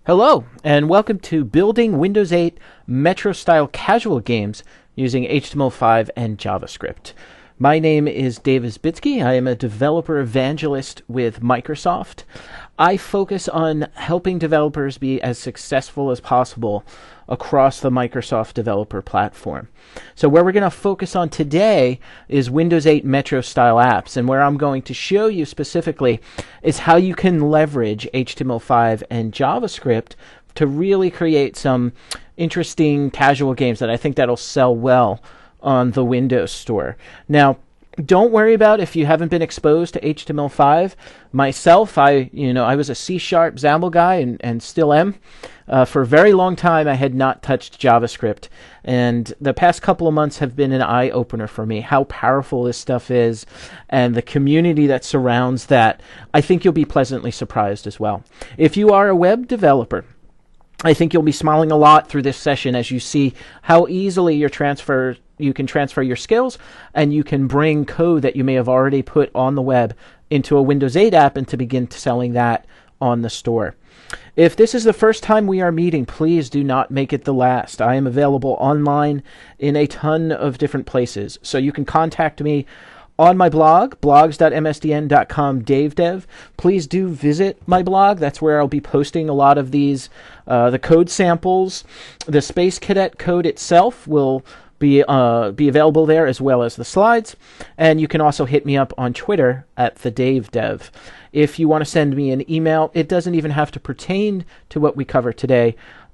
Hello, and welcome to Building Windows 8 Metro-style casual games using HTML5 and JavaScript. My name is Dave Isbitsky. I am a developer evangelist with Microsoft. I focus on helping developers be as successful as possible across the Microsoft developer platform. So where we're going to focus on today is Windows 8 Metro-style apps, and where I'm going to show you specifically is how you can leverage HTML5 and JavaScript to really create some interesting casual games that I think that'll sell well on the Windows Store. Now, don't worry about if you haven't been exposed to HTML5. Myself, I was a C# XAML guy and still am. For a very long time, I had not touched JavaScript, and the past couple of months have been an eye-opener for me, how powerful this stuff is, and the community that surrounds that. I think you'll be pleasantly surprised as well. If you are a web developer, I think you'll be smiling a lot through this session as you see how easily you can transfer your skills, and you can bring code that you may have already put on the web into a Windows 8 app and to begin selling that on the store. If this is the first time we are meeting, please do not make it the last. I am available online in a ton of different places, so you can contact me on my blog, blogs.msdn.com DaveDev. Please do visit my blog. That's where I'll be posting a lot of these, the code samples. The Space Cadet code itself will be available there, as well as the slides. And you can also hit me up on Twitter at TheDaveDev. If you want to send me an email, it doesn't even have to pertain to what we cover today.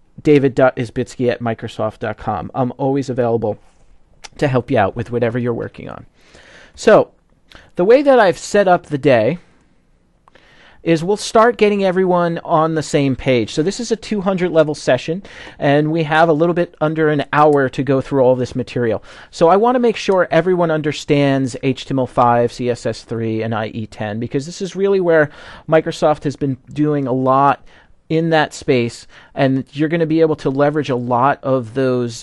david.isbitsky@microsoft.com. I'm always available to help you out with whatever you're working on. So, the way that I've set up the day is we'll start getting everyone on the same page. So this is a 200 level session, and we have a little bit under an hour to go through all this material. So I want to make sure everyone understands HTML5, CSS3, and IE10, because this is really where Microsoft has been doing a lot in that space, and you're going to be able to leverage a lot of those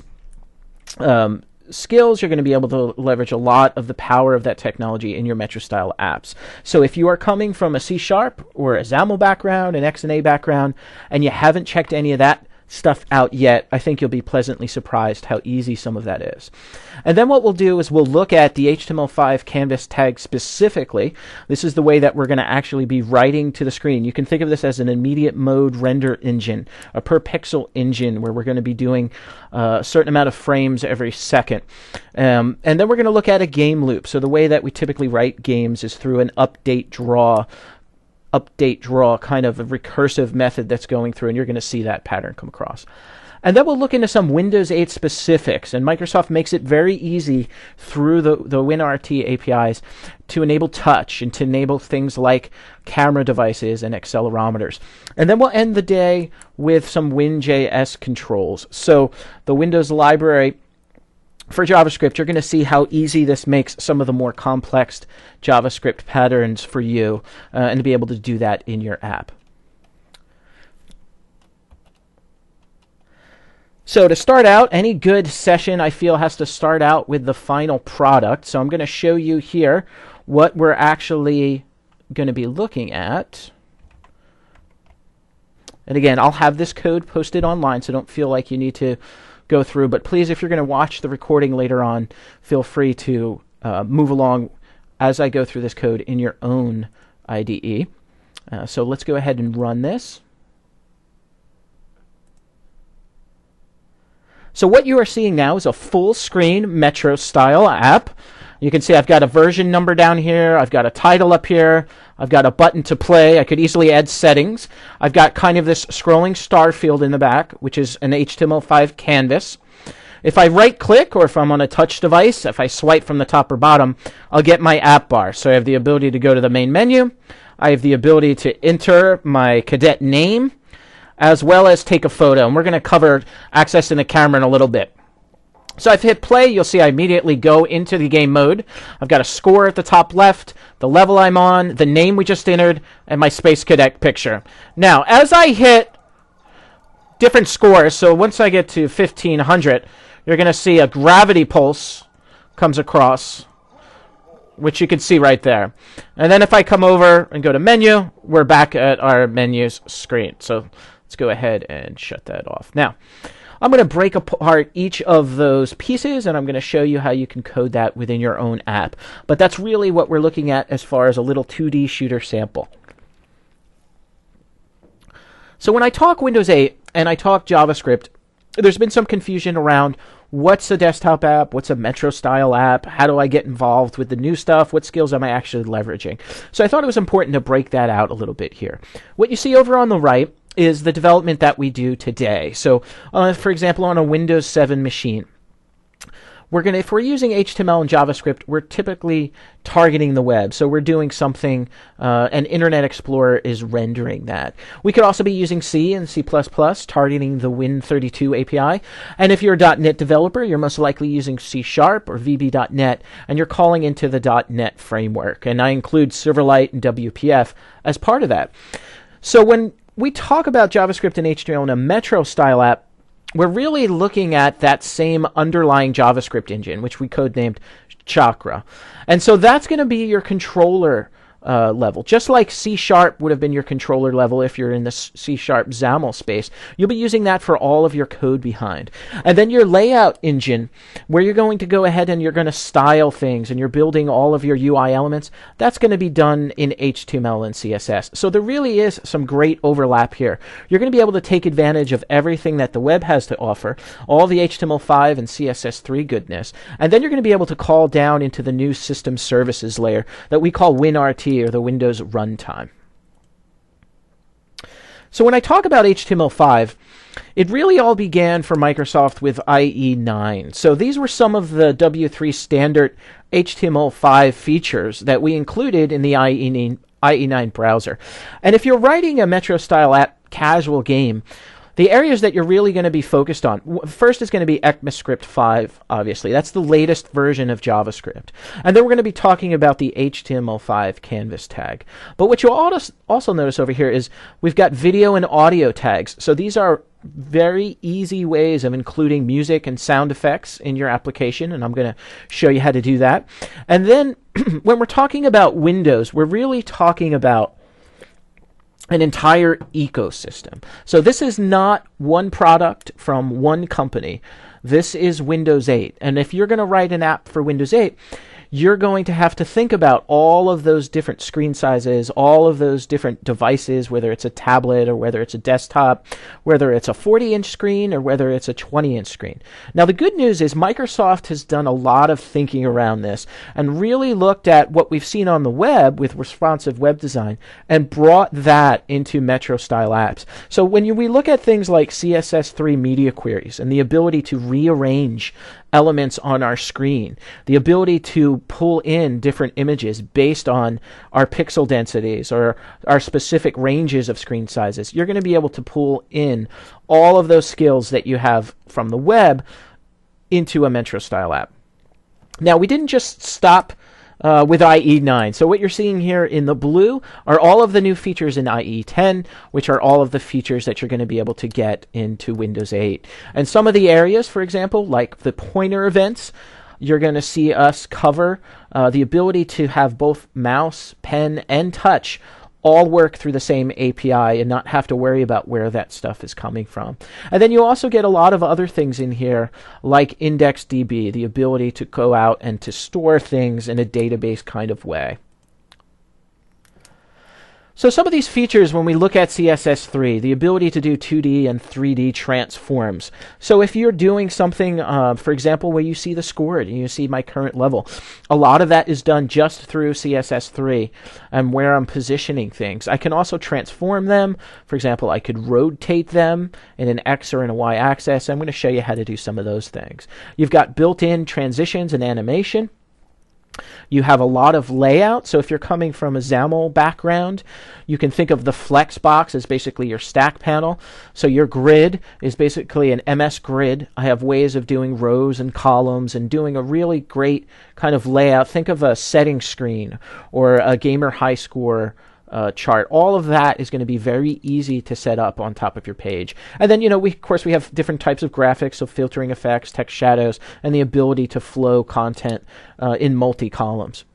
skills. You're going to be able to leverage a lot of the power of that technology in your Metro-style apps. So if you are coming from a C# or a XAML background, an XNA background, and you haven't checked any of that stuff out yet, I think you'll be pleasantly surprised how easy some of that is. And then what we'll do is we'll look at the HTML5 canvas tag specifically. This is the way that we're going to actually be writing to the screen. You can think of this as an immediate mode render engine, a per pixel engine, where we're going to be doing a certain amount of frames every second. And then we're going to look at a game loop. So the way that we typically write games is through an update draw kind of a recursive method that's going through, and you're going to see that pattern come across. And then we'll look into some Windows 8 specifics, and Microsoft makes it very easy through the WinRT APIs to enable touch and to enable things like camera devices and accelerometers. And then we'll end the day with some WinJS controls. So the Windows library for JavaScript, you're going to see how easy this makes some of the more complex JavaScript patterns for you, and to be able to do that in your app. So to start out, any good session, I feel, has to start out with the final product. So I'm going to show you here what we're actually going to be looking at. And again, I'll have this code posted online, so don't feel like you need to go through, but please, if you're going to watch the recording later on, feel free to move along as I go through this code in your own IDE. So let's go ahead and run this. So what you are seeing now is a full screen Metro-style app. You can see I've got a version number down here, I've got a title up here, I've got a button to play, I could easily add settings. I've got kind of this scrolling star field in the back, which is an HTML5 canvas. If I right click, or if I'm on a touch device, if I swipe from the top or bottom, I'll get my app bar. So I have the ability to go to the main menu, I have the ability to enter my cadet name, as well as take a photo. And we're going to cover accessing the camera in a little bit. So if I hit play, you'll see I immediately go into the game mode. I've got a score at the top left, the level I'm on, the name we just entered, and my Space Cadet picture. Now, as I hit different scores, so once I get to 1500, you're going to see a gravity pulse comes across, which you can see right there. And then if I come over and go to menu, we're back at our menus screen. So Let's go ahead and shut that off. Now, I'm going to break apart each of those pieces, and I'm going to show you how you can code that within your own app. But that's really what we're looking at as far as a little 2D shooter sample. So when I talk Windows 8 and I talk JavaScript, there's been some confusion around what's a desktop app, what's a Metro style app, how do I get involved with the new stuff, what skills am I actually leveraging. So I thought it was important to break that out a little bit here. What you see over on the right is the development that we do today. So for example, on a Windows 7 machine, if we're using HTML and JavaScript, we're typically targeting the web. So we're doing something, and Internet Explorer is rendering that. We could also be using C and C++, targeting the Win32 API. And if you're a .NET developer, you're most likely using C# or VB.NET, and you're calling into the .NET framework. And I include Silverlight and WPF as part of that. So when we talk about JavaScript and HTML in a Metro style app, we're really looking at that same underlying JavaScript engine, which we codenamed Chakra. And so that's going to be your controller level. Just like C# would have been your controller level if you're in the C# XAML space, you'll be using that for all of your code behind. And then your layout engine, where you're going to go ahead and you're going to style things and you're building all of your UI elements, that's going to be done in HTML and CSS. So there really is some great overlap here. You're going to be able to take advantage of everything that the web has to offer, all the HTML5 and CSS3 goodness, and then you're going to be able to call down into the new system services layer that we call WinRT, or the Windows runtime. So when I talk about HTML5, it really all began for Microsoft with IE9. So these were some of the W3 standard HTML5 features that we included in the IE9 browser. And if you're writing a Metro style app casual game, the areas that you're really going to be focused on, first is going to be ECMAScript 5, obviously. That's the latest version of JavaScript. And then we're going to be talking about the HTML5 canvas tag. But what you'll also notice over here is we've got video and audio tags. So these are very easy ways of including music and sound effects in your application, and I'm going to show you how to do that. And then when we're talking about Windows, we're really talking about an entire ecosystem. So this is not one product from one company. This is Windows 8. And if you're going to write an app for Windows 8, you're going to have to think about all of those different screen sizes, all of those different devices, whether it's a tablet or whether it's a desktop, whether it's a 40-inch screen or whether it's a 20-inch screen. Now, the good news is Microsoft has done a lot of thinking around this and really looked at what we've seen on the web with responsive web design and brought that into Metro-style apps. So when we look at things like CSS3 media queries and the ability to rearrange elements on our screen, the ability to pull in different images based on our pixel densities or our specific ranges of screen sizes, you're going to be able to pull in all of those skills that you have from the web into a Metro style app. Now, we didn't just stop with IE9. So what you're seeing here in the blue are all of the new features in IE10, which are all of the features that you're going to be able to get into Windows 8. And some of the areas, for example, like the pointer events, you're going to see us cover the ability to have both mouse, pen, and touch all work through the same API and not have to worry about where that stuff is coming from. And then you also get a lot of other things in here, like IndexedDB, the ability to go out and to store things in a database kind of way. So some of these features, when we look at CSS3, the ability to do 2D and 3D transforms. So if you're doing something, for example, where you see the scored and you see my current level, a lot of that is done just through CSS3 and where I'm positioning things. I can also transform them. For example, I could rotate them in an X or in a Y axis. I'm going to show you how to do some of those things. You've got built-in transitions and animation. You have a lot of layout. So if you're coming from a XAML background, you can think of the flex box as basically your stack panel. So your grid is basically an MS grid. I have ways of doing rows and columns and doing a really great kind of layout. Think of a setting screen or a gamer high score chart. All of that is going to be very easy to set up on top of your page. And then, of course, we have different types of graphics, so filtering effects, text shadows, and the ability to flow content in multi-columns.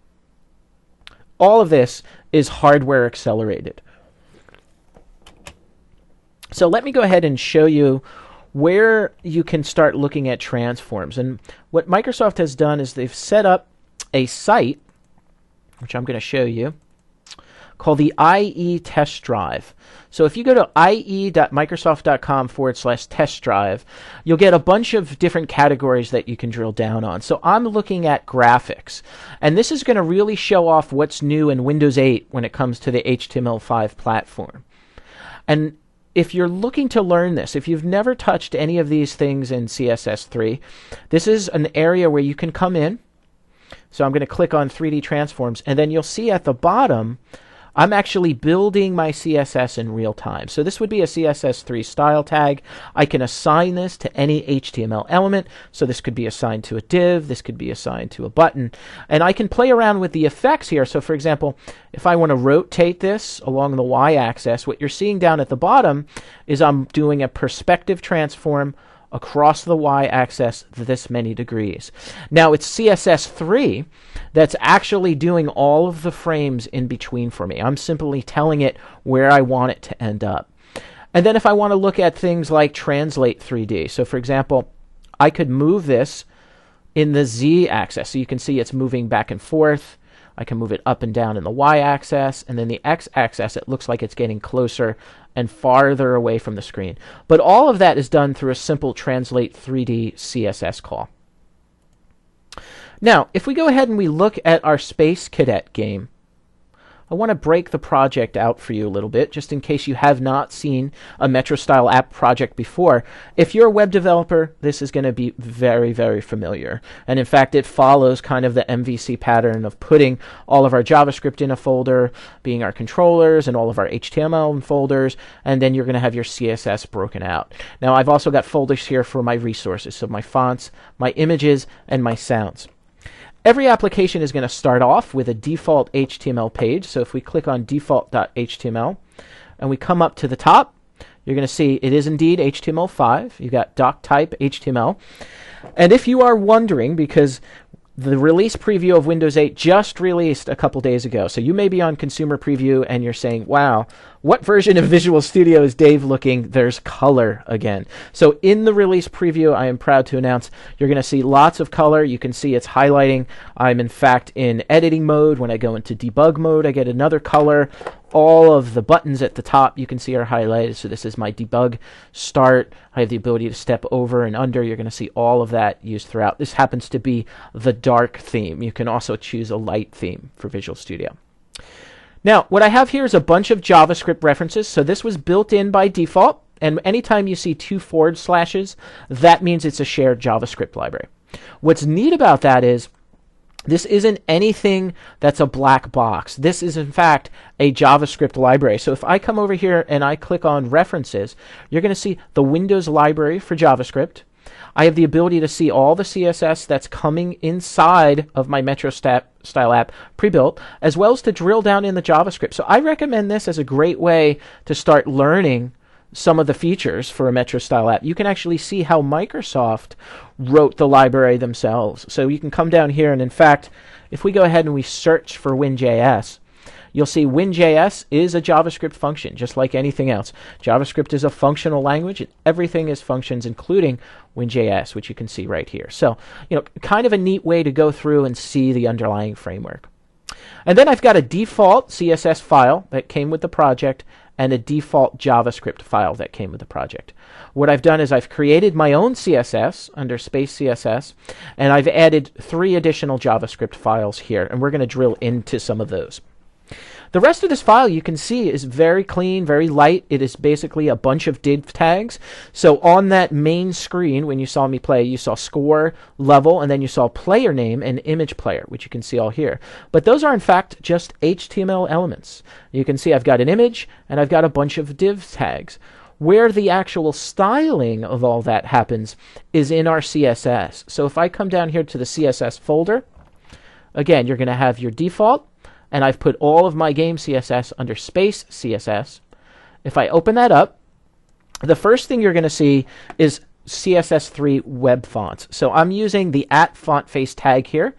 All of this is hardware accelerated. So let me go ahead and show you where you can start looking at transforms. And what Microsoft has done is they've set up a site, which I'm going to show you, called the IE Test Drive. So if you go to ie.microsoft.com/test drive, you'll get a bunch of different categories that you can drill down on. So I'm looking at graphics, and this is going to really show off what's new in Windows 8 when it comes to the HTML5 platform. And if you're looking to learn this, if you've never touched any of these things in CSS3, this is an area where you can come in. So I'm going to click on 3D transforms, and then you'll see at the bottom I'm actually building my CSS in real time. So this would be a CSS3 style tag. I can assign this to any HTML element. So this could be assigned to a div. This could be assigned to a button. And I can play around with the effects here. So for example, if I want to rotate this along the y-axis, what you're seeing down at the bottom is I'm doing a perspective transform across the y-axis this many degrees. Now it's CSS3 that's actually doing all of the frames in between for me. I'm simply telling it where I want it to end up. And then if I want to look at things like translate 3D, so for example, I could move this in the z-axis. So you can see it's moving back and forth. I can move it up and down in the y-axis, and then the x-axis, it looks like it's getting closer and farther away from the screen. But all of that is done through a simple translate 3D CSS call. Now, if we go ahead and we look at our Space Cadet game, I want to break the project out for you a little bit, just in case you have not seen a Metro-style app project before. If you're a web developer, this is going to be very, very familiar. And in fact, it follows kind of the MVC pattern of putting all of our JavaScript in a folder, being our controllers, and all of our HTML in folders, and then you're going to have your CSS broken out. Now, I've also got folders here for my resources, so my fonts, my images, and my sounds. Every application is going to start off with a default HTML page. So if we click on default.html and we come up to the top, you're going to see it is indeed HTML5. You've got doc type HTML. And if you are wondering, because the release preview of Windows 8 just released a couple days ago, so you may be on consumer preview and you're saying, wow, what version of Visual Studio is Dave looking? There's color again. So in the release preview, I am proud to announce you're going to see lots of color. You can see it's highlighting. I'm in fact in editing mode. When I go into debug mode, I get another color. All of the buttons at the top you can see are highlighted. So this is my debug start. I have the ability to step over and under. You're going to see all of that used throughout. This happens to be the dark theme. You can also choose a light theme for Visual Studio. Now, what I have here is a bunch of JavaScript references. So this was built in by default. And anytime you see 2 forward slashes, that means it's a shared JavaScript library. What's neat about that is this isn't anything that's a black box. This is, in fact, a JavaScript library. So if I come over here and I click on References, you're going to see the Windows library for JavaScript. I have the ability to see all the CSS that's coming inside of my Metro-style app pre-built, as well as to drill down in the JavaScript. So I recommend this as a great way to start learning some of the features for a Metro-style app. You can actually see how Microsoft wrote the library themselves. So you can come down here, and in fact, if we go ahead and we search for WinJS, you'll see WinJS is a JavaScript function, just like anything else. JavaScript is a functional language, and everything is functions, including WinJS, which you can see right here. So, kind of a neat way to go through and see the underlying framework. And then I've got a default CSS file that came with the project and a default JavaScript file that came with the project. What I've done is I've created my own CSS under Space CSS, and I've added 3 additional JavaScript files here, and we're going to drill into some of those. The rest of this file you can see is very clean, very light. It is basically a bunch of div tags. So on that main screen, when you saw me play, you saw score, level, and then you saw player name and image player, which you can see all here. But those are in fact just HTML elements. You can see I've got an image and I've got a bunch of div tags. Where the actual styling of all that happens is in our CSS. So if I come down here to the CSS folder, again, you're going to have your default. And I've put all of my game CSS under Space CSS. If I open that up, the first thing you're going to see is CSS3 web fonts. So I'm using the @fontface tag here.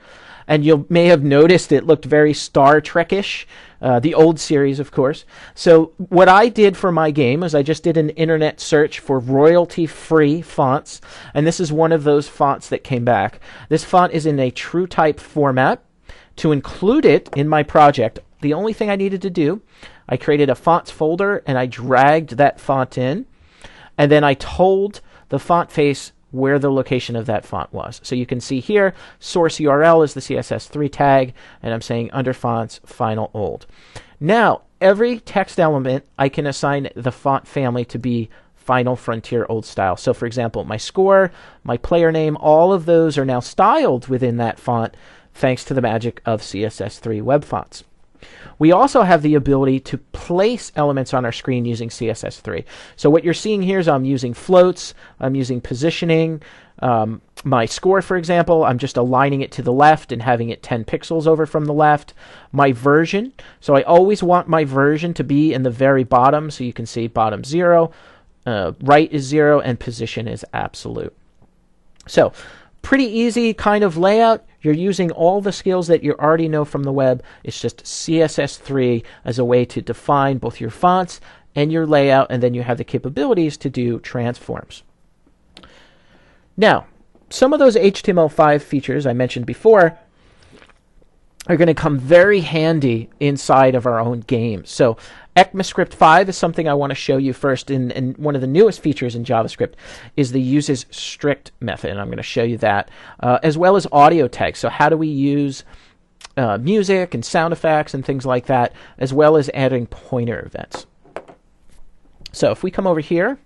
and you may have noticed it looked very Star Trek-ish, the old series, of course. So what I did for my game is I just did an internet search for royalty-free fonts, and this is one of those fonts that came back. This font is in a TrueType format. To include it in my project, the only thing I needed to do, I created a fonts folder and I dragged that font in, and then I told the font face where the location of that font was. So you can see here, source URL is the CSS3 tag, and I'm saying under fonts, final old. Now, every text element, I can assign the font family to be Final Frontier Old Style. So for example, my score, my player name, all of those are now styled within that font, thanks to the magic of CSS3 web fonts. We also have the ability to place elements on our screen using CSS3. So what you're seeing here is I'm using floats, I'm using positioning. My score, for example, I'm just aligning it to the left and having it 10 pixels over from the left. My version, so I always want my version to be in the very bottom, so you can see bottom 0, right is 0, and position is absolute. So pretty easy kind of layout. You're using all the skills that you already know from the web. It's just CSS3 as a way to define both your fonts and your layout, and then you have the capabilities to do transforms. Now, some of those HTML5 features I mentioned before are going to come very handy inside of our own game. So ECMAScript 5 is something I want to show you first, and one of the newest features in JavaScript is the uses strict method, and I'm going to show you that, as well as audio tags. So how do we use music and sound effects and things like that, as well as adding pointer events. So if we come over here,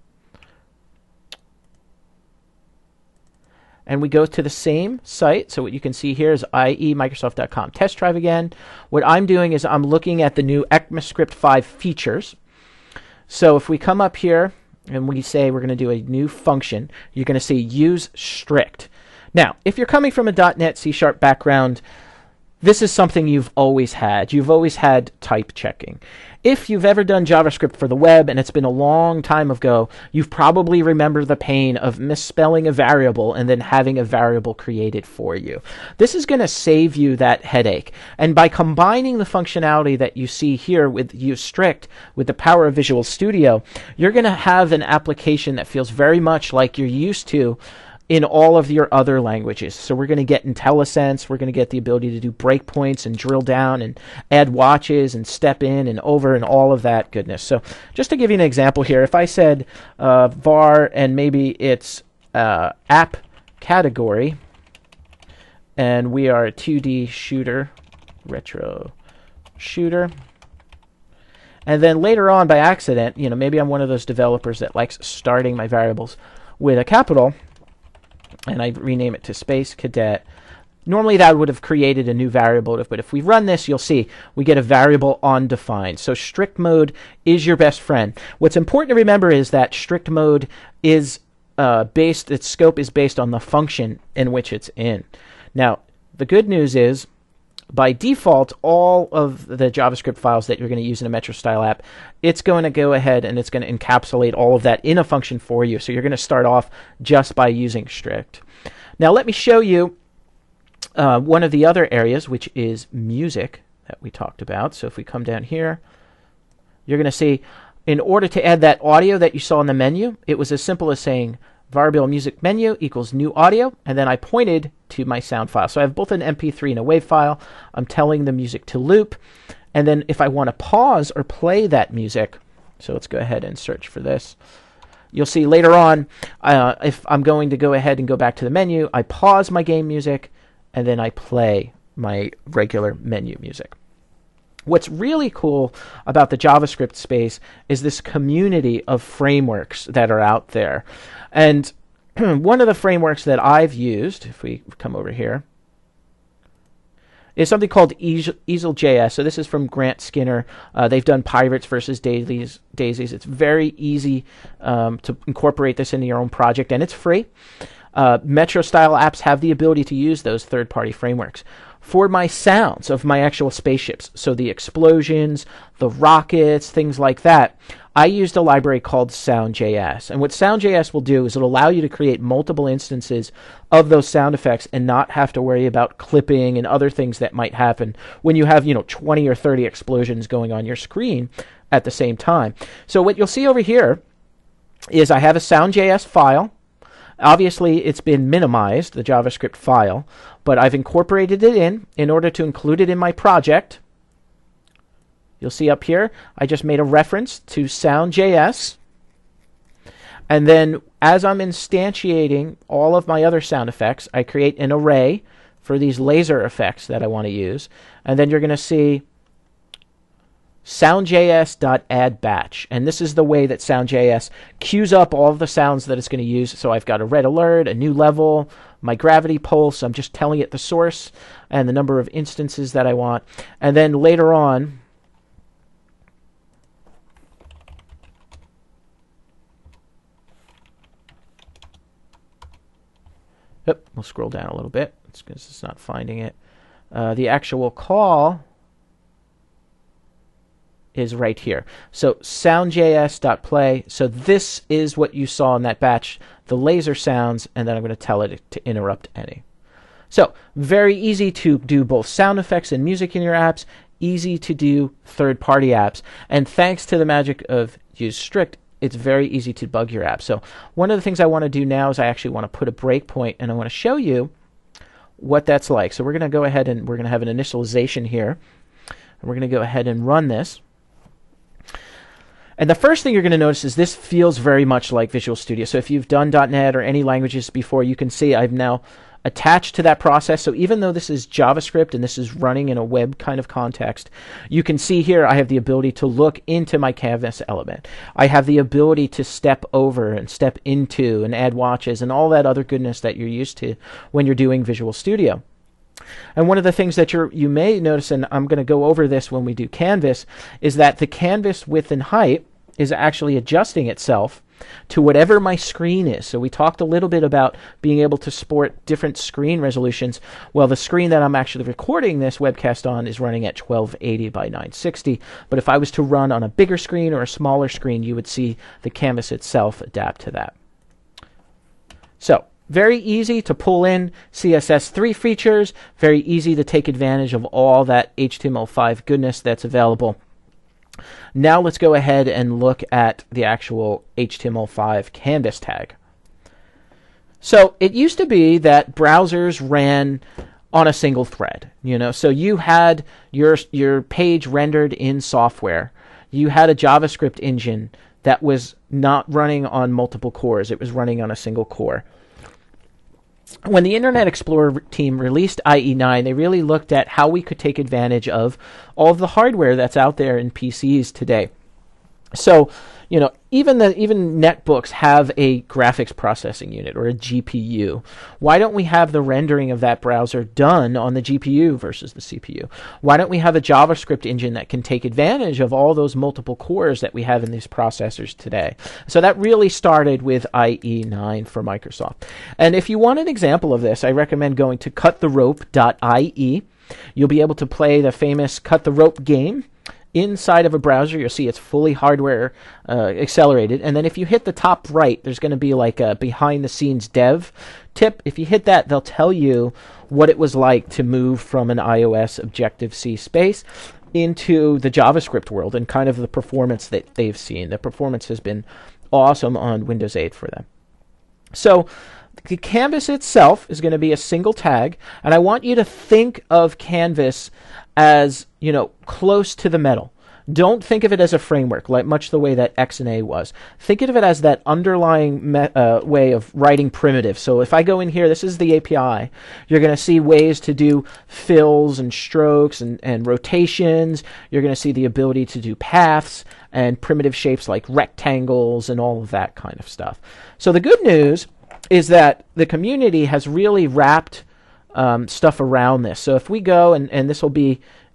and we go to the same site, so what you can see here is ie-microsoft.com test drive again. What I'm doing is I'm looking at the new ECMAScript 5 features. So if we come up here and we say we're going to do a new function, you're going to see use strict. Now, if you're coming from a .NET C# background, this is something you've always had. You've always had type checking. If you've ever done JavaScript for the web, and it's been a long time ago, you've probably remembered the pain of misspelling a variable and then having a variable created for you. This is going to save you that headache. And by combining the functionality that you see here with use strict with the power of Visual Studio, you're going to have an application that feels very much like you're used to in all of your other languages. So we're going to get IntelliSense, we're going to get the ability to do breakpoints and drill down and add watches and step in and over and all of that goodness. So just to give you an example here, if I said var and maybe it's app category, and we are a 2D shooter, retro shooter, and then later on by accident, maybe I'm one of those developers that likes starting my variables with a capital, and I rename it to Space Cadet. Normally that would have created a new variable, but if we run this, you'll see we get a variable undefined. So strict mode is your best friend. What's important to remember is that strict mode is its scope is based on the function in which it's in. Now, the good news is, by default, all of the JavaScript files that you're going to use in a Metro style app, it's going to go ahead and it's going to encapsulate all of that in a function for you. So you're going to start off just by using strict. Now let me show you one of the other areas, which is music that we talked about. So if we come down here, you're going to see in order to add that audio that you saw in the menu, it was as simple as saying variable music menu equals new audio, and then I pointed to my sound file. So I have both an MP3 and a WAV file. I'm telling the music to loop, and then if I want to pause or play that music, so let's go ahead and search for this. You'll see later on, if I'm going to go ahead and go back to the menu, I pause my game music, and then I play my regular menu music. What's really cool about the JavaScript space is this community of frameworks that are out there. And one of the frameworks that I've used, if we come over here, is something called Easel.js. So this is from Grant Skinner. They've done Pirates versus Daisies. It's very easy to incorporate this into your own project, and it's free. Metro-style apps have the ability to use those third-party frameworks. for my sounds of my actual spaceships. So the explosions, the rockets, things like that. I used a library called Sound.js. And what Sound.js will do is it'll allow you to create multiple instances of those sound effects and not have to worry about clipping and other things that might happen when you have, 20 or 30 explosions going on your screen at the same time. So what you'll see over here is I have a Sound.js file. Obviously, it's been minimized, the JavaScript file, but I've incorporated it in order to include it in my project. You'll see up here, I just made a reference to Sound.js. And then as I'm instantiating all of my other sound effects, I create an array for these laser effects that I want to use. And then you're going to see Sound.js.addBatch. And this is the way that Sound.js queues up all of the sounds that it's going to use. So I've got a red alert, a new level, my gravity pulse. I'm just telling it the source and the number of instances that I want. And then later on, we'll scroll down a little bit. It's because it's not finding it. The actual call is right here. So soundjs.play. So this is what you saw in that batch, the laser sounds, and then I'm going to tell it to interrupt any. So very easy to do both sound effects and music in your apps, easy to do third-party apps, and thanks to the magic of UseStrict, it's very easy to bug your app. So one of the things I want to do now is I actually want to put a breakpoint, and I want to show you what that's like. So we're going to go ahead and we're going to have an initialization here, and we're going to go ahead and run this. And the first thing you're going to notice is this feels very much like Visual Studio. So if you've done .NET or any languages before, you can see I've now attached to that process. So even though this is JavaScript and this is running in a web kind of context, you can see here I have the ability to look into my canvas element. I have the ability to step over and step into and add watches and all that other goodness that you're used to when you're doing Visual Studio. And one of the things that you may notice, and I'm going to go over this when we do Canvas, is that the canvas width and height is actually adjusting itself to whatever my screen is. So we talked a little bit about being able to support different screen resolutions. Well, the screen that I'm actually recording this webcast on is running at 1280 by 960. But if I was to run on a bigger screen or a smaller screen, you would see the canvas itself adapt to that. So very easy to pull in CSS3 features, very easy to take advantage of all that HTML5 goodness that's available. Now let's go ahead and look at the actual HTML5 canvas tag. So it used to be that browsers ran on a single thread, so you had your page rendered in software. You had a JavaScript engine that was not running on multiple cores. It was running on a single core. When the Internet Explorer team released IE9, they really looked at how we could take advantage of all of the hardware that's out there in PCs today. So, even netbooks have a graphics processing unit or a GPU. Why don't we have the rendering of that browser done on the GPU versus the CPU? Why don't we have a JavaScript engine that can take advantage of all those multiple cores that we have in these processors today? So that really started with IE9 for Microsoft. And if you want an example of this, I recommend going to cuttherope.ie. You'll be able to play the famous Cut the Rope game. Inside of a browser, you'll see it's fully hardware accelerated. And then if you hit the top right, there's going to be like a behind-the-scenes dev tip. If you hit that, they'll tell you what it was like to move from an iOS Objective-C space into the JavaScript world and kind of the performance that they've seen. The performance has been awesome on Windows 8 for them. So the canvas itself is going to be a single tag, and I want you to think of Canvas as, close to the metal. Don't think of it as a framework, like much the way that XNA was. Think of it as that underlying way of writing primitives. So if I go in here, this is the API. You're going to see ways to do fills and strokes and rotations. You're going to see the ability to do paths and primitive shapes like rectangles and all of that kind of stuff. So the good news is that the community has really wrapped stuff around this. So if we go, and this will be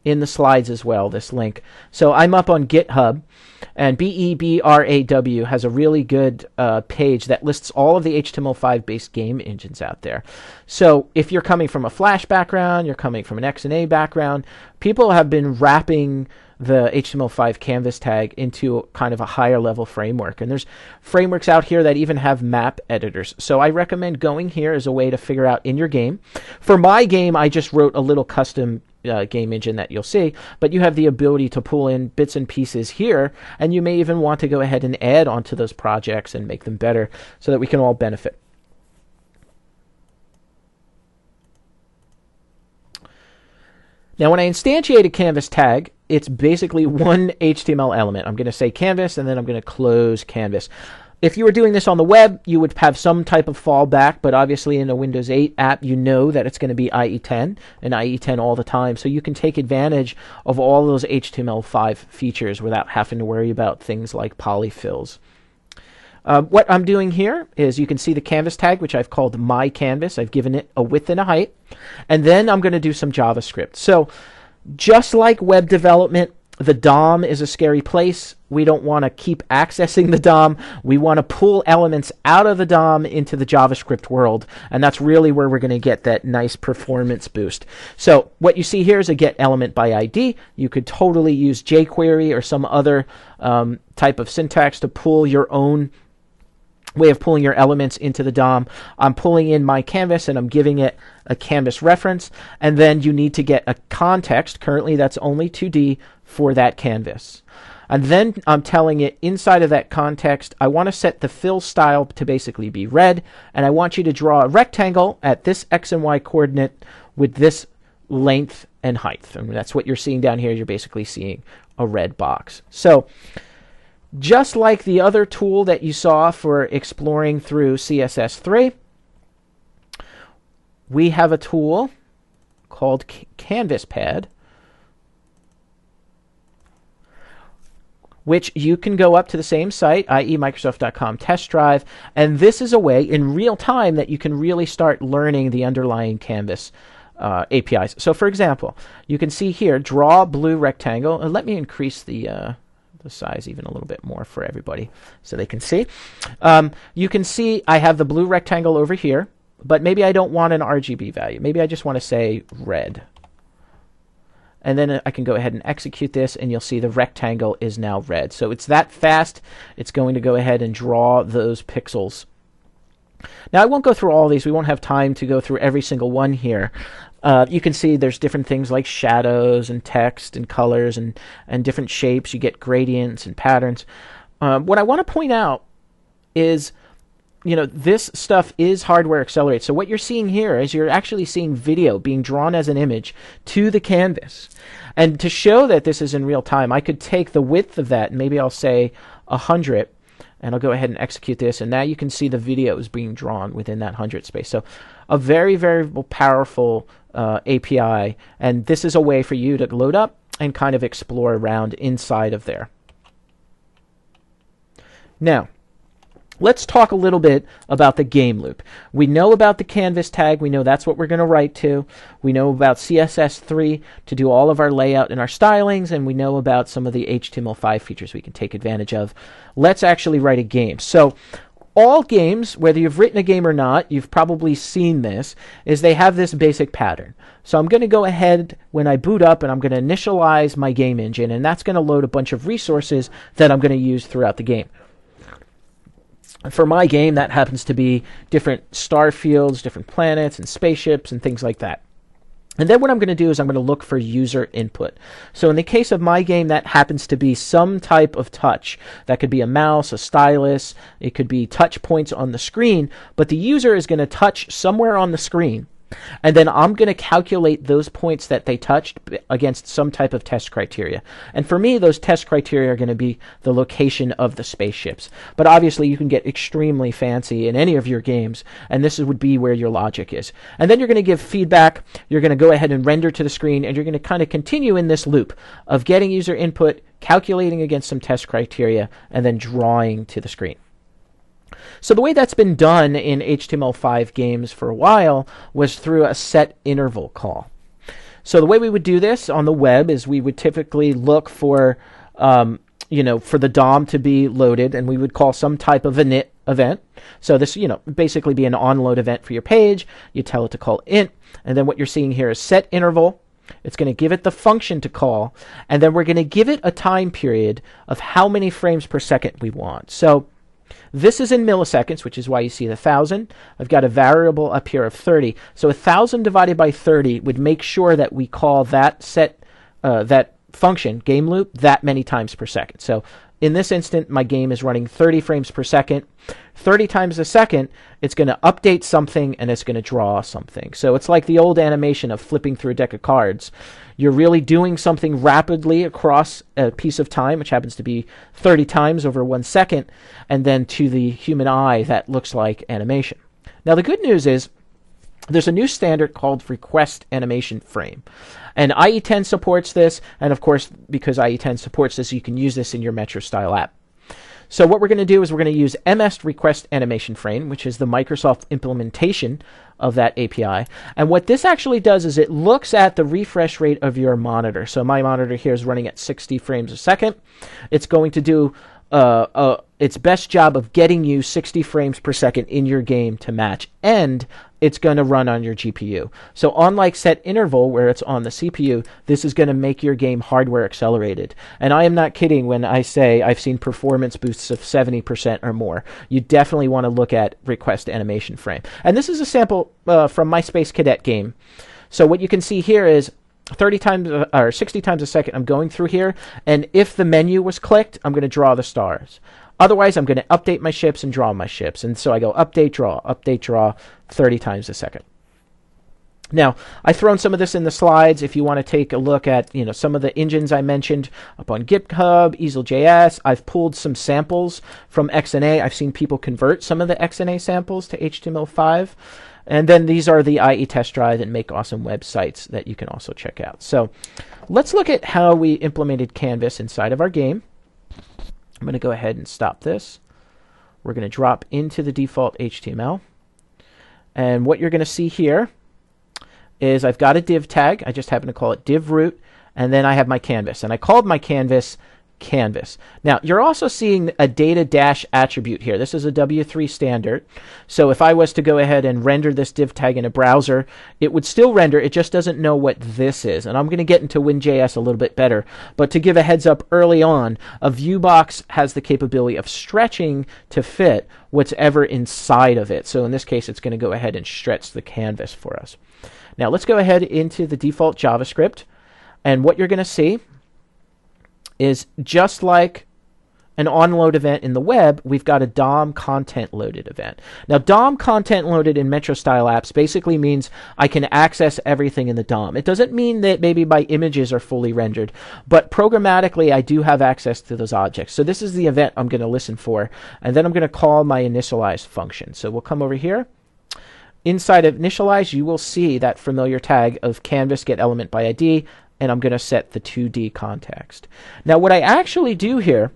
in the slides as well, this link. So I'm up on GitHub, and BEBRAW has a really good page that lists all of the HTML5 based game engines out there. So if you're coming from a Flash background, you're coming from an XNA background, people have been wrapping the HTML5 canvas tag into kind of a higher level framework. And there's frameworks out here that even have map editors. So I recommend going here as a way to figure out in your game. For my game, I just wrote a little custom game engine that you'll see, but you have the ability to pull in bits and pieces here, and you may even want to go ahead and add onto those projects and make them better so that we can all benefit. Now, when I instantiate a canvas tag, it's basically one HTML element. I'm going to say canvas, and then I'm going to close canvas. If you were doing this on the web, you would have some type of fallback, but obviously in a Windows 8 app, you know that it's going to be IE10 and IE10 all the time, so you can take advantage of all those HTML5 features without having to worry about things like polyfills. What I'm doing here is you can see the canvas tag, which I've called my canvas. I've given it a width and a height, and then I'm going to do some JavaScript. So just like web development, the DOM is a scary place. We don't want to keep accessing the DOM. We want to pull elements out of the DOM into the JavaScript world, and that's really where we're going to get that nice performance boost. So what you see here is a get element by ID. You could totally use jQuery or some other type of syntax to pull your own way of pulling your elements into the DOM. I'm pulling in my canvas and I'm giving it a canvas reference, and then you need to get a context. Currently that's only 2D for that canvas. And then I'm telling it inside of that context, I want to set the fill style to basically be red, and I want you to draw a rectangle at this X and Y coordinate with this length and height. And that's what you're seeing down here. You're basically seeing a red box. So just like the other tool that you saw for exploring through CSS3, we have a tool called CanvasPad, which you can go up to the same site, i.e. Microsoft.com test drive, and this is a way in real time that you can really start learning the underlying Canvas APIs. So for example, you can see here, draw blue rectangle, and let me increase the size even a little bit more for everybody so they can see. You can see I have the blue rectangle over here, but maybe I don't want an RGB value. Maybe I just want to say red. And then I can go ahead and execute this, and you'll see the rectangle is now red. So it's that fast. It's going to go ahead and draw those pixels. Now, I won't go through all these. We won't have time to go through every single one here. You can see there's different things like shadows and text and colors and different shapes. You get gradients and patterns. What I want to point out is, this stuff is hardware accelerated. So what you're seeing here is you're actually seeing video being drawn as an image to the canvas. And to show that this is in real time, I could take the width of that, and maybe I'll say 100, and I'll go ahead and execute this, and now you can see the video is being drawn within that 100 space. So a very, very powerful API, and this is a way for you to load up and kind of explore around inside of there. Now, let's talk a little bit about the game loop. We know about the canvas tag. We know that's what we're going to write to. We know about CSS3 to do all of our layout and our stylings, and we know about some of the HTML5 features we can take advantage of. Let's actually write a game. So all games, whether you've written a game or not, you've probably seen this, is they have this basic pattern. So I'm going to go ahead when I boot up and I'm going to initialize my game engine, and that's going to load a bunch of resources that I'm going to use throughout the game. For my game, that happens to be different star fields, different planets, and spaceships, and things like that. And then what I'm going to do is I'm going to look for user input. So in the case of my game, that happens to be some type of touch. That could be a mouse, a stylus, it could be touch points on the screen, but the user is going to touch somewhere on the screen. And then I'm going to calculate those points that they touched against some type of test criteria. And for me, those test criteria are going to be the location of the spaceships. But obviously, you can get extremely fancy in any of your games, and this would be where your logic is. And then you're going to give feedback. You're going to go ahead and render to the screen, and you're going to kind of continue in this loop of getting user input, calculating against some test criteria, and then drawing to the screen. So the way that's been done in HTML5 games for a while was through a set interval call. So the way we would do this on the web is we would typically look for, for the DOM to be loaded, and we would call some type of init event. So this, basically be an onload event for your page. You tell it to call int, and then what you're seeing here is set interval. It's going to give it the function to call, and then we're going to give it a time period of how many frames per second we want. So this is in milliseconds, which is why you see the 1,000. I've got a variable up here of 30. So 1,000 divided by 30 would make sure that we call that that function, game loop, that many times per second. So in this instant, my game is running 30 frames per second. 30 times a second, it's going to update something and it's going to draw something. So it's like the old animation of flipping through a deck of cards. You're really doing something rapidly across a piece of time, which happens to be 30 times over 1 second, and then to the human eye, that looks like animation. Now, the good news is there's a new standard called Request Animation Frame. And IE10 supports this, and of course, because IE10 supports this, you can use this in your MetroStyle app. So what we're going to do is we're going to use MS Request Animation Frame, which is the Microsoft implementation of that API. And what this actually does is it looks at the refresh rate of your monitor. So my monitor here is running at 60 frames a second. It's going to do its best job of getting you 60 frames per second in your game to match, and it's going to run on your GPU. So unlike set interval, where it's on the CPU, this is going to make your game hardware accelerated. And I am not kidding when I say I've seen performance boosts of 70% or more. You definitely want to look at Request Animation Frame. And this is a sample from my Space Cadet game. So what you can see here is 30 times or 60 times a second, I'm going through here, and if the menu was clicked, I'm going to draw the stars. Otherwise, I'm going to update my ships and draw my ships. And so I go update, draw 30 times a second. Now, I've thrown some of this in the slides if you want to take a look at some of the engines I mentioned up on GitHub, Easel.js. I've pulled some samples from XNA. I've seen people convert some of the XNA samples to HTML5. And then these are the IE Test Drive and Make Awesome websites that you can also check out. So let's look at how we implemented Canvas inside of our game. I'm going to go ahead and stop this. We're going to drop into the default HTML. And what you're going to see here is I've got a div tag. I just happen to call it div root. And then I have my canvas. And I called my canvas Canvas. Now, you're also seeing a data dash attribute here. This is a W3 standard. So if I was to go ahead and render this div tag in a browser, it would still render. It just doesn't know what this is. And I'm going to get into WinJS a little bit better. But to give a heads up early on, a ViewBox has the capability of stretching to fit what's ever inside of it. So in this case, it's going to go ahead and stretch the canvas for us. Now, let's go ahead into the default JavaScript. And what you're going to see is just like an onload event in the web, we've got a DOM content loaded event. Now, DOM content loaded in MetroStyle apps basically means I can access everything in the DOM. It doesn't mean that maybe my images are fully rendered, but programmatically I do have access to those objects. So this is the event I'm going to listen for, and then I'm going to call my initialize function. So we'll come over here. Inside of initialize, you will see that familiar tag of canvas get element by ID, and I'm going to set the 2D context. Now, what I actually do here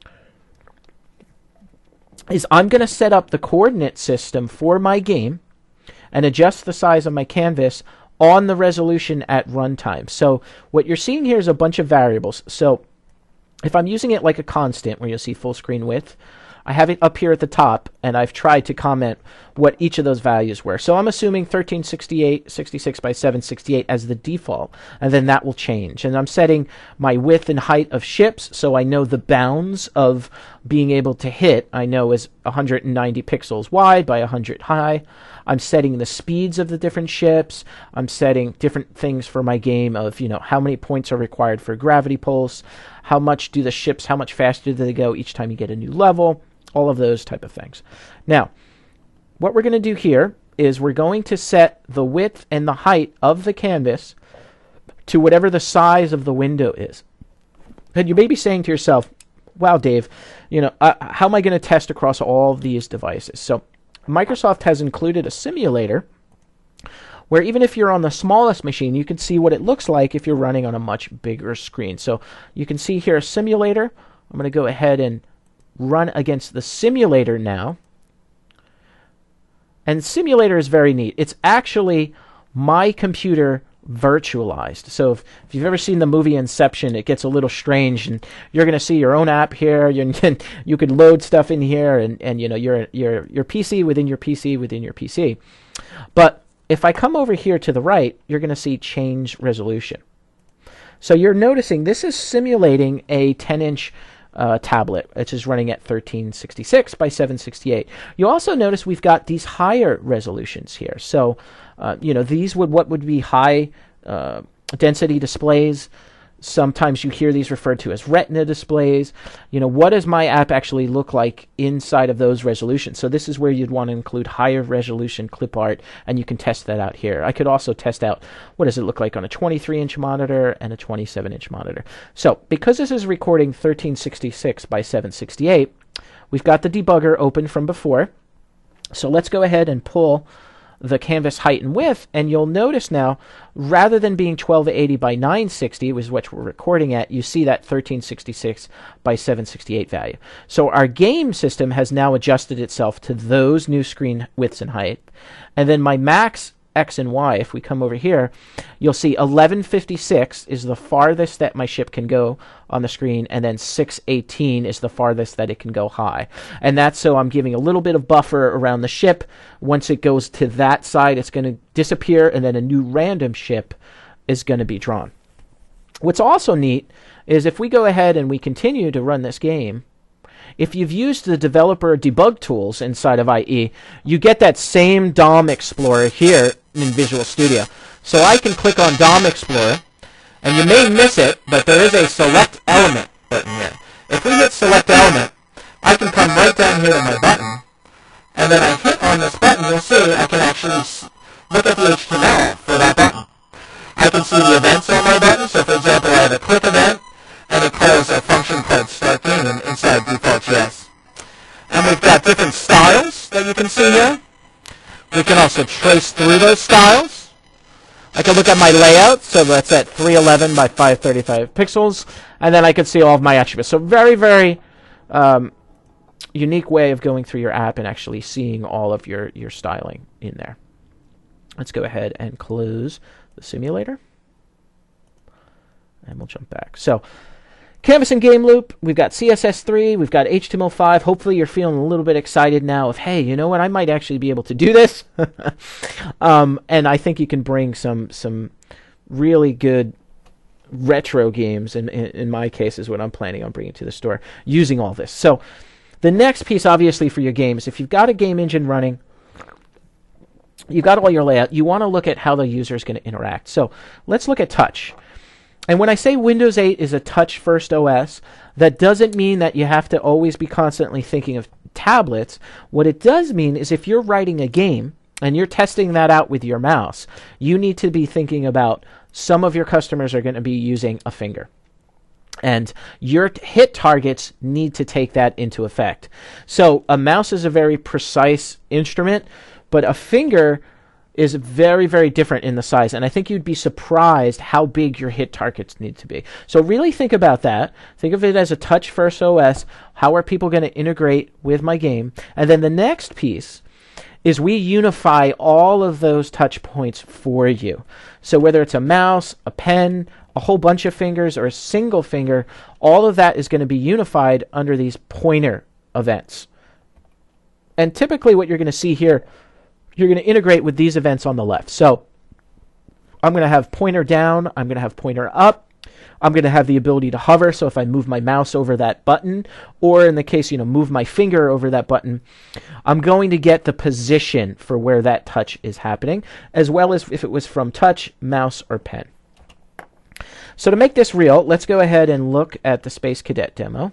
is I'm going to set up the coordinate system for my game and adjust the size of my canvas on the resolution at runtime. So what you're seeing here is a bunch of variables. So if I'm using it like a constant, where you'll see full screen width, I have it up here at the top, and I've tried to comment what each of those values were. So I'm assuming 1368, 66 by 768 as the default, and then that will change. And I'm setting my width and height of ships, so I know the bounds of being able to hit, I know is 190 pixels wide by 100 high. I'm setting the speeds of the different ships. I'm setting different things for my game of, how many points are required for gravity pulse, how much faster do they go each time you get a new level, all of those type of things. Now, what we're going to do here is we're going to set the width and the height of the canvas to whatever the size of the window is. And you may be saying to yourself, wow, Dave, how am I going to test across all of these devices? So Microsoft has included a simulator where even if you're on the smallest machine, you can see what it looks like if you're running on a much bigger screen. So you can see here a simulator. I'm going to go ahead and run against the simulator now. And simulator is very neat. It's actually my computer virtualized. So if you've ever seen the movie Inception, it gets a little strange, and you're going to see your own app here. You can load stuff in here, and your PC within your PC within your PC. But if I come over here to the right, you're going to see change resolution. So you're noticing this is simulating a 10-inch tablet, which is running at 1366 by 768. You also notice we've got these higher resolutions here. So, these what would be high density displays. Sometimes you hear these referred to as retina displays. What does my app actually look like inside of those resolutions? So this is where you'd want to include higher resolution clip art, and you can test that out here. I could also test out what does it look like on a 23-inch monitor and a 27-inch monitor. So because this is recording 1366 by 768, we've got the debugger open from before. So let's go ahead and pull the canvas height and width, and you'll notice now, rather than being 1280 by 960, which is what we're recording at, you see that 1366 by 768 value. So our game system has now adjusted itself to those new screen widths and height. And then my max X and Y, if we come over here, you'll see 1156 is the farthest that my ship can go on the screen, and then 618 is the farthest that it can go high. And that's so I'm giving a little bit of buffer around the ship. Once it goes to that side, it's going to disappear, and then a new random ship is going to be drawn. What's also neat is if we go ahead and we continue to run this game, if you've used the developer debug tools inside of IE, you get that same DOM Explorer here in Visual Studio. So I can click on DOM Explorer, and you may miss it, but there is a Select Element button here. If we hit Select Element, I can come right down here to my button, and then I hit on this button, you'll see I can actually look at the HTML for that button. I can see the events on my button, so for example, I have a click event, and it calls a function called startGame inside default.js. And we've got different styles that you can see here. We can also trace through those styles. I can look at my layout, so that's at 311 by 535 pixels, and then I can see all of my attributes. So very, very unique way of going through your app and actually seeing all of your styling in there. Let's go ahead and close the simulator, and we'll jump back. So Canvas and Game Loop, we've got CSS3, we've got HTML5. Hopefully you're feeling a little bit excited now of, hey, you know what, I might actually be able to do this. And I think you can bring some really good retro games, in my case is what I'm planning on bringing to the store, using all this. So the next piece, obviously, for your games, if you've got a game engine running, you've got all your layout, you want to look at how the user is going to interact. So let's look at touch. And when I say Windows 8 is a touch-first OS, that doesn't mean that you have to always be constantly thinking of tablets. What it does mean is if you're writing a game and you're testing that out with your mouse, you need to be thinking about some of your customers are going to be using a finger. And your hit targets need to take that into effect. So a mouse is a very precise instrument, but a finger is very, very different in the size, and I think you'd be surprised how big your hit targets need to be. So really think about that. Think of it as a touch-first OS. How are people going to integrate with my game? And then the next piece is we unify all of those touch points for you. So whether it's a mouse, a pen, a whole bunch of fingers, or a single finger, all of that is going to be unified under these pointer events. And typically what you're going to see here, you're going to integrate with these events on the left. So I'm going to have pointer down. I'm going to have pointer up. I'm going to have the ability to hover. So if I move my mouse over that button, or in the case, move my finger over that button, I'm going to get the position for where that touch is happening, as well as if it was from touch, mouse, or pen. So to make this real, let's go ahead and look at the Space Cadet demo.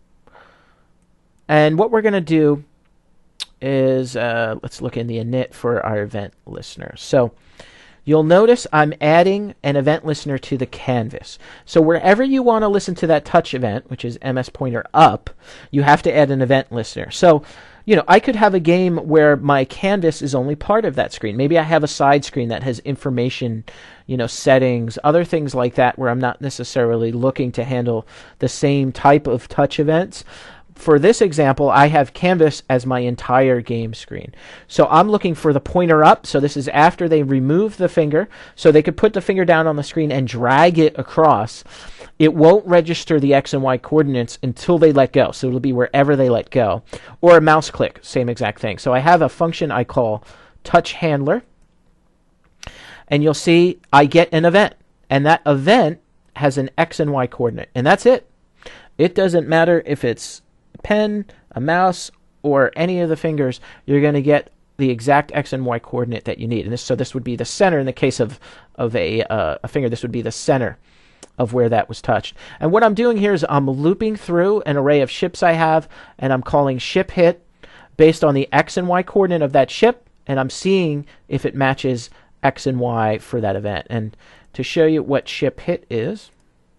And what we're going to do is let's look in the init for our event listener. So you'll notice I'm adding an event listener to the canvas. So wherever you want to listen to that touch event, which is MS Pointer Up, you have to add an event listener. So I could have a game where my canvas is only part of that screen. Maybe I have a side screen that has information, settings, other things like that, where I'm not necessarily looking to handle the same type of touch events. for this example, I have canvas as my entire game screen. So I'm looking for the pointer up. So this is after they remove the finger. So they could put the finger down on the screen and drag it across. It won't register the X and Y coordinates until they let go. So it'll be wherever they let go. Or a mouse click, same exact thing. So I have a function I call touch handler. And you'll see I get an event. And that event has an X and Y coordinate. And that's it. It doesn't matter if it's a pen, a mouse, or any of the fingers. You're going to get the exact X and Y coordinate that you need. And so this would be the center. In the case of a finger, this would be the center of where that was touched. And what I'm doing here is I'm looping through an array of ships I have, and I'm calling ship hit based on the X and Y coordinate of that ship, and I'm seeing if it matches X and Y for that event. And to show you what ship hit is,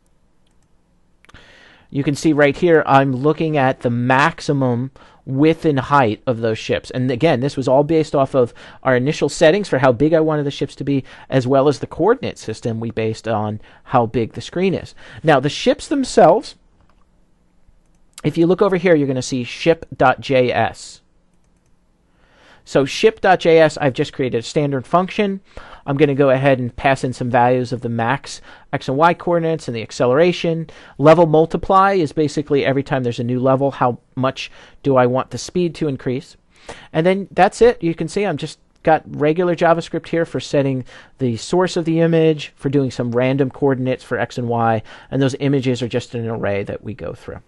you can see right here I'm looking at the maximum width and height of those ships. And again, this was all based off of our initial settings for how big I wanted the ships to be, as well as the coordinate system we based on how big the screen is. Now, the ships themselves, if you look over here, you're going to see ship.js. So ship.js, I've just created a standard function. I'm going to go ahead and pass in some values of the max X and Y coordinates and the acceleration. Level multiply is basically every time there's a new level, how much do I want the speed to increase. And then that's it. You can see I'm just got regular JavaScript here for setting the source of the image, for doing some random coordinates for X and Y, and those images are just an array that we go through.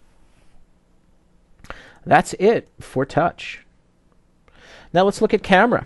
That's it for touch. Now let's look at camera.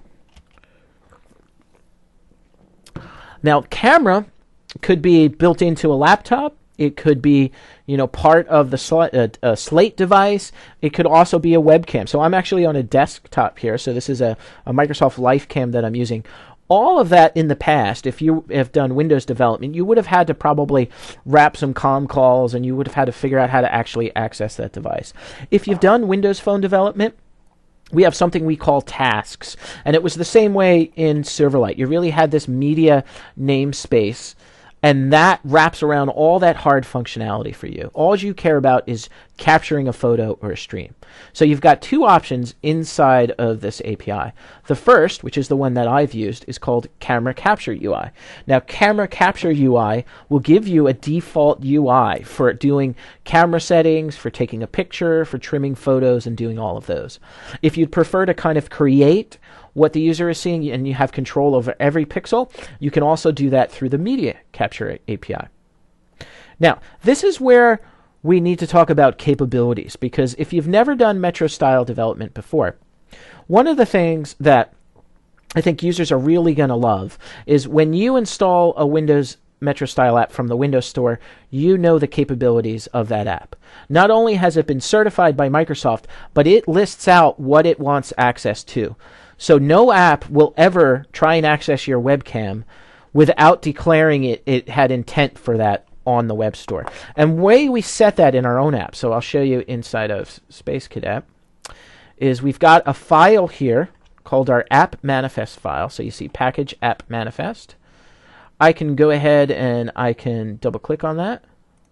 Now, camera could be built into a laptop. It could be, part of the Slate device. It could also be a webcam. So I'm actually on a desktop here. So this is a Microsoft LifeCam that I'm using. All of that in the past, if you have done Windows development, you would have had to probably wrap some comm calls, and you would have had to figure out how to actually access that device. If you've done Windows Phone development, we have something we call tasks. And it was the same way in Silverlight. You really had this media namespace, and that wraps around all that hard functionality for you. All you care about is capturing a photo or a stream. So you've got two options inside of this API. The first, which is the one that I've used, is called Camera Capture UI. Now, Camera Capture UI will give you a default UI for doing camera settings, for taking a picture, for trimming photos, and doing all of those. If you'd prefer to kind of create what the user is seeing and you have control over every pixel, you can also do that through the Media Capture API. Now, this is where we need to talk about capabilities, because if you've never done Metro style development before, one of the things that I think users are really going to love is when you install a Windows Metro style app from the Windows Store, you know the capabilities of that app. Not only has it been certified by Microsoft, but it lists out what it wants access to. So no app will ever try and access your webcam without declaring it had intent for that on the web store. And the way we set that in our own app, so I'll show you inside of Space Cadet, is we've got a file here called our app manifest file. So you see package app manifest. I can go ahead and I can double click on that.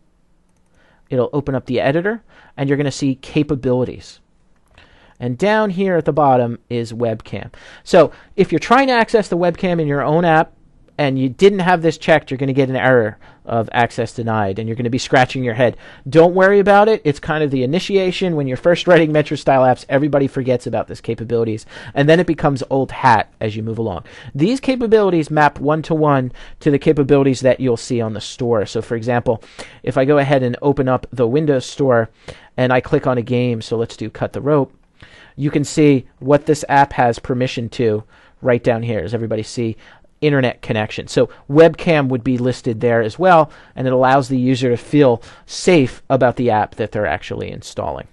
It'll open up the editor, and you're going to see capabilities. And down here at the bottom is webcam. So if you're trying to access the webcam in your own app and you didn't have this checked, you're going to get an error of access denied, and you're going to be scratching your head. Don't worry about it. It's kind of the initiation. When you're first writing Metro style apps, everybody forgets about this capabilities, and then it becomes old hat as you move along. These capabilities map one-to-one to the capabilities that you'll see on the store. So for example, if I go ahead and open up the Windows Store and I click on a game, so let's do Cut the Rope, you can see what this app has permission to right down here. Does everybody see? Internet connection. So webcam would be listed there as well, and it allows the user to feel safe about the app that they're actually installing.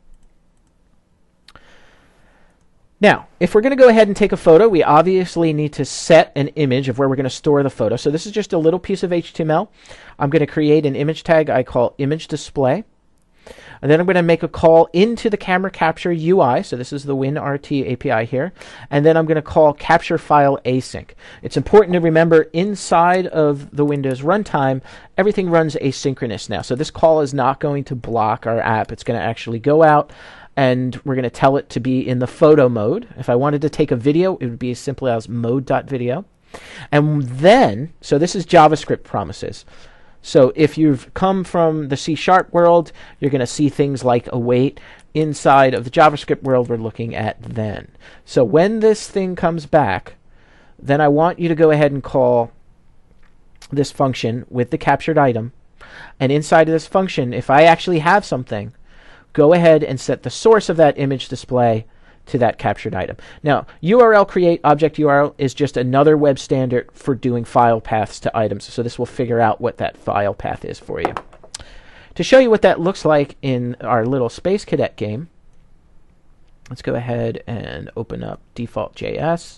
Now, if we're going to go ahead and take a photo, we obviously need to set an image of where we're going to store the photo. So this is just a little piece of HTML. I'm going to create an image tag I call image display. And then I'm going to make a call into the camera capture UI. So this is the WinRT API here. And then I'm going to call capture file async. It's important to remember inside of the Windows runtime, everything runs asynchronous now. So this call is not going to block our app. It's going to actually go out and we're going to tell it to be in the photo mode. If I wanted to take a video, it would be as simple as mode.video. And then, so this is JavaScript promises. So if you've come from the C# world, you're going to see things like await. Inside of the JavaScript world, we're looking at then. So when this thing comes back, then I want you to go ahead and call this function with the captured item. And inside of this function, if I actually have something, go ahead and set the source of that image display to that captured item. Now, URL create object URL is just another web standard for doing file paths to items. So this will figure out what that file path is for you. To show you what that looks like in our little Space Cadet game, let's go ahead and open up default.js.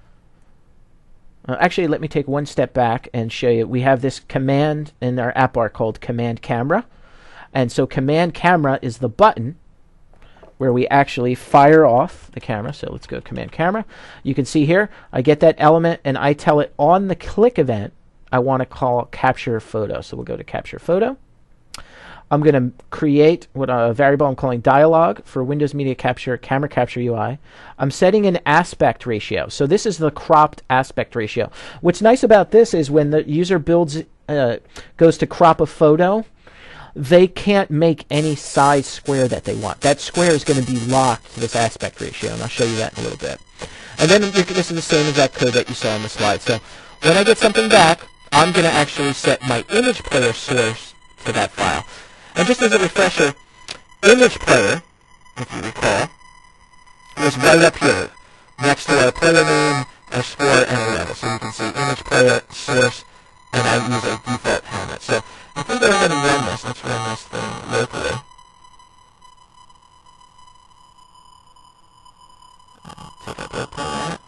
Actually, let me take one step back and show you. We have this command in our app bar called command camera. And so command camera is the button where we actually fire off the camera. So let's go command camera. You can see here, I get that element and I tell it on the click event, I want to call capture photo. So we'll go to capture photo. I'm going to create what a variable I'm calling dialog for Windows Media Capture Camera Capture UI. I'm setting an aspect ratio. So this is the cropped aspect ratio. What's nice about this is when the user goes to crop a photo, they can't make any size square that they want. That square is going to be locked to this aspect ratio, and I'll show you that in a little bit. And then this is the same exact code that you saw on the slide. So when I get something back, I'm going to actually set my image player source to that file. And just as a refresher, image player, if you recall, was right up here, next to our player name, our score, and our level. So you can see image player source, and I use a default helmet. So if we go ahead and run this, let's run this thing locally. Take out the player.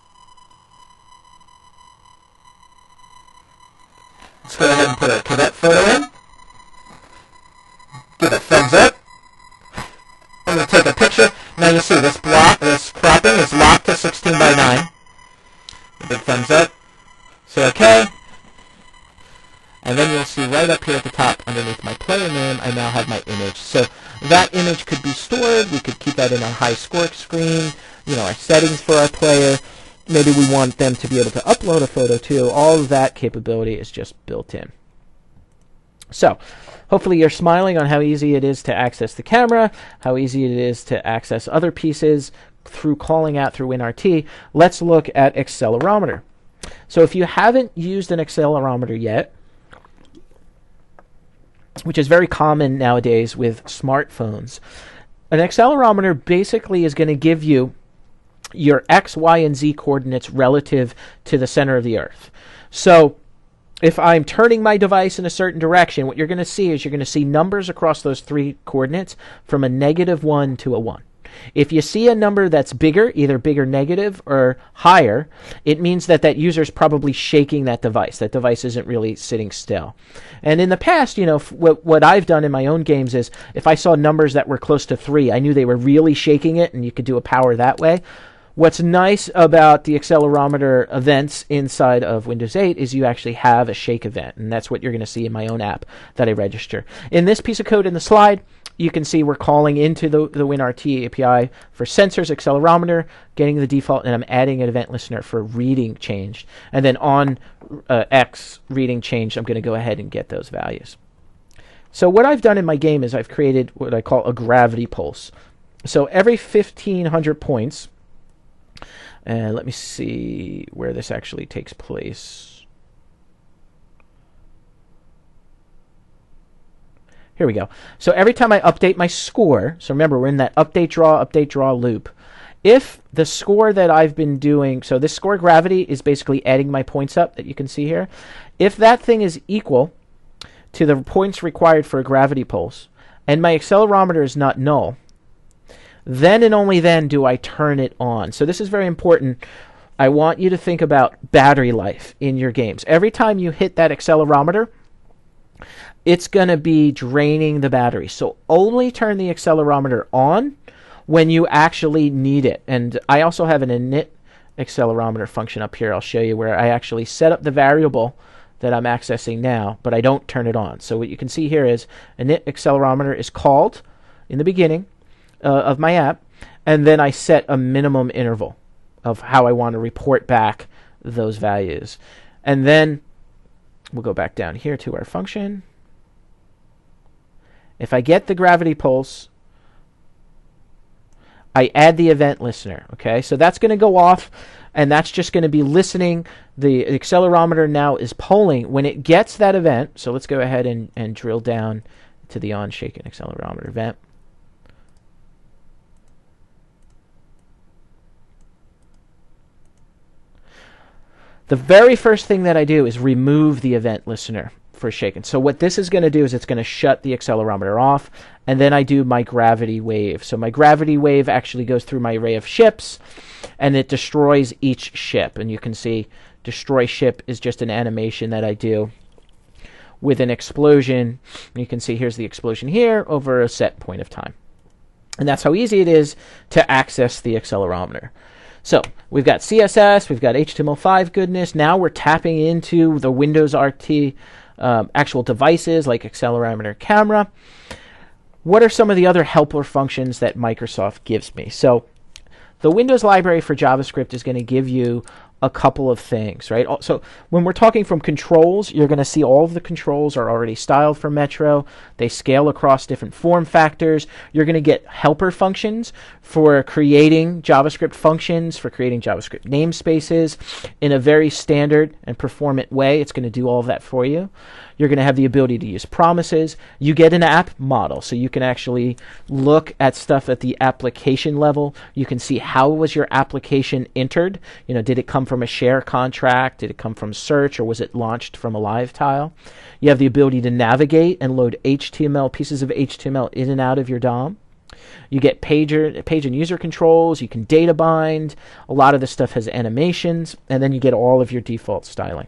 Let's go ahead and put a cadet photo in. Give it a thumbs up. I'm going to take a picture. Now you see this block, this cropping is locked to 16 by 9. A big thumbs up. Say OK. And then you'll see right up here at the top underneath my player name, I now have my image. So that image could be stored. We could keep that in our high score screen, our settings for our player. Maybe we want them to be able to upload a photo too. All of that capability is just built in. So hopefully you're smiling on how easy it is to access the camera, how easy it is to access other pieces through calling out through WinRT. Let's look at accelerometer. So if you haven't used an accelerometer yet, which is very common nowadays with smartphones, an accelerometer basically is going to give you your X, Y, and Z coordinates relative to the center of the Earth. So if I'm turning my device in a certain direction, what you're going to see is you're going to see numbers across those three coordinates from a -1 to a 1. If you see a number that's bigger, either bigger negative or higher, it means that that user is probably shaking that device. That device isn't really sitting still. And in the past, what I've done in my own games is if I saw numbers that were close to 3, I knew they were really shaking it, and you could do a power that way. What's nice about the accelerometer events inside of Windows 8 is you actually have a shake event, and that's what you're going to see in my own app that I register. In this piece of code in the slide, you can see we're calling into the WinRT API for sensors, accelerometer, getting the default, and I'm adding an event listener for reading changed. And then on X reading changed, I'm going to go ahead and get those values. So what I've done in my game is I've created what I call a gravity pulse. So every 1,500 points, and let me see where this actually takes place. Here we go. So every time I update my score, so remember we're in that update draw loop. If the score that I've been doing, so this score gravity is basically adding my points up that you can see here. If that thing is equal to the points required for a gravity pulse, and my accelerometer is not null, then and only then do I turn it on. So this is very important. I want you to think about battery life in your games. Every time you hit that accelerometer, it's going to be draining the battery. So only turn the accelerometer on when you actually need it. And I also have an init accelerometer function up here. I'll show you where I actually set up the variable that I'm accessing now, but I don't turn it on. So what you can see here is init accelerometer is called in the beginning of my app, and then I set a minimum interval of how I want to report back those values. And then we'll go back down here to our function. If I get the gravity pulse, I add the event listener. Okay, so that's going to go off, and that's just going to be listening. The accelerometer now is polling when it gets that event. So let's go ahead and drill down to the on-shaken accelerometer event. The very first thing that I do is remove the event listener for shaken. So what this is going to do is it's going to shut the accelerometer off, and then I do my gravity wave. So my gravity wave actually goes through my array of ships, and it destroys each ship. And you can see destroy ship is just an animation that I do with an explosion. You can see here's the explosion here over a set point of time. And that's how easy it is to access the accelerometer. So we've got CSS, we've got HTML5 goodness. Now we're tapping into the Windows RT actual devices like accelerometer, camera. What are some of the other helper functions that Microsoft gives me? So the Windows library for JavaScript is going to give you a couple of things, right? So when we're talking from controls, you're going to see all of the controls are already styled for Metro. They scale across different form factors. You're going to get helper functions for creating JavaScript functions, for creating JavaScript namespaces in a very standard and performant way. It's going to do all of that for you. You're going to have the ability to use promises. You get an app model, so you can actually look at stuff at the application level. You can see how was your application entered. You know, did it come from a share contract? Did it come from search, or was it launched from a live tile? You have the ability to navigate and load HTML, pieces of HTML in and out of your DOM. You get page and user controls. You can data bind. A lot of this stuff has animations, and then you get all of your default styling.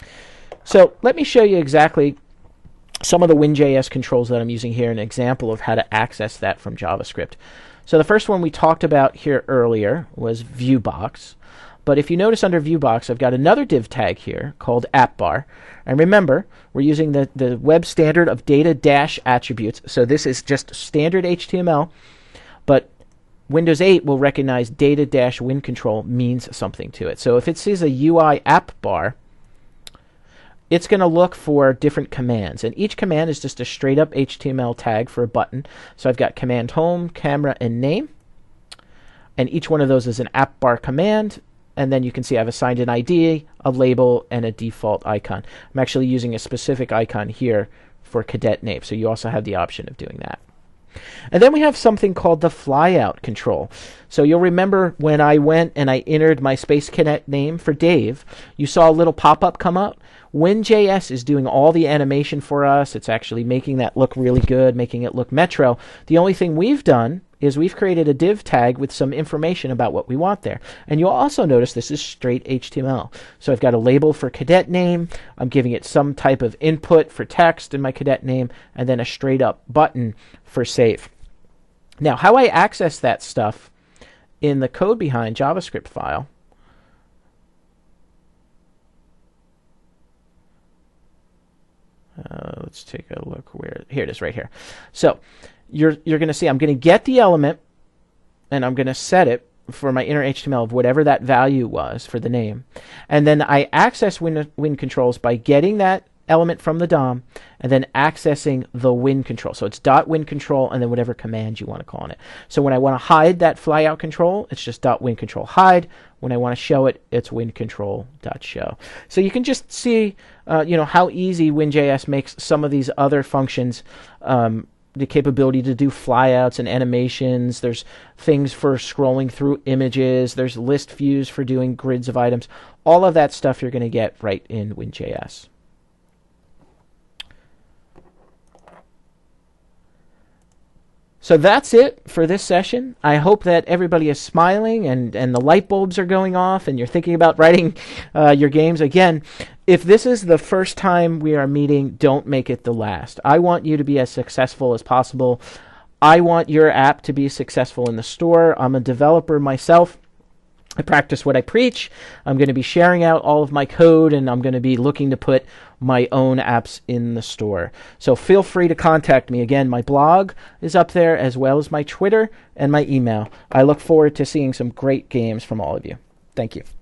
So let me show you exactly some of the WinJS controls that I'm using here, an example of how to access that from JavaScript. So the first one we talked about here earlier was ViewBox. But if you notice under ViewBox, I've got another div tag here called AppBar. And remember, we're using the web standard of data-attributes. So this is just standard HTML, but Windows 8 will recognize data-win-control means something to it. So if it sees a UI AppBar, it's going to look for different commands, and each command is just a straight up HTML tag for a button. So I've got command home, camera, and name, and each one of those is an app bar command, and then you can see I've assigned an ID, a label, and a default icon. I'm actually using a specific icon here for cadet name, so you also have the option of doing that. And then we have something called the flyout control. So you'll remember when I went and I entered my Space Cadet name for Dave, you saw a little pop-up come up. WinJS is doing all the animation for us. It's actually making that look really good, making it look Metro. The only thing we've done is we've created a div tag with some information about what we want there. And you'll also notice this is straight HTML. So I've got a label for cadet name. I'm giving it some type of input for text in my cadet name, and then a straight up button for save. Now, how I access that stuff in the code behind JavaScript file, let's take a look where, here it is right here. So you're going to see I'm going to get the element, and I'm going to set it for my inner HTML of whatever that value was for the name. And then I access win controls by getting that element from the DOM and then accessing the win control. So it's .win control and then whatever command you want to call on it. So when I want to hide that flyout control, it's just .win control hide. When I want to show it, it's win control .show. So you can just see how easy WinJS makes some of these other functions, the capability to do flyouts and animations. There's things for scrolling through images. There's list views for doing grids of items. All of that stuff you're going to get right in WinJS. So that's it for this session. I hope that everybody is smiling and the light bulbs are going off and you're thinking about writing your games. Again, if this is the first time we are meeting, don't make it the last. I want you to be as successful as possible. I want your app to be successful in the store. I'm a developer myself. I practice what I preach. I'm going to be sharing out all of my code, and I'm going to be looking to put my own apps in the store. So feel free to contact me. Again, my blog is up there, as well as my Twitter and my email. I look forward to seeing some great games from all of you. Thank you.